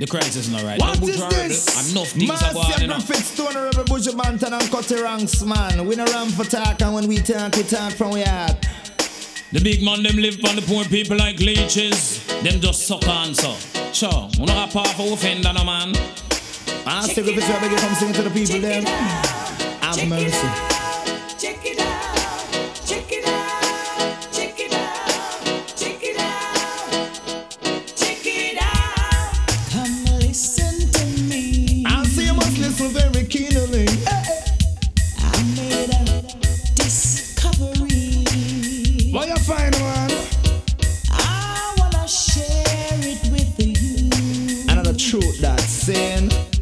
The crisis is not right. What No is this? enough things are going on, you know. Griffiths to Honorable Buju Banton and Cutty Ranks, man. We no run for talk, and when we talk from we heart. The big man, them live on the poor people like leeches. Them just suck on, so. Sure, we not a powerful offender, no man. I say Griffiths, I beg you come sing to the people then. Have mercy. Check it out, check it out, check it out, check it out, check it out. Come listen to me. I say you must listen very keenly. I made a discovery. What you find, man? I wanna share it with you. Another truth that's saying.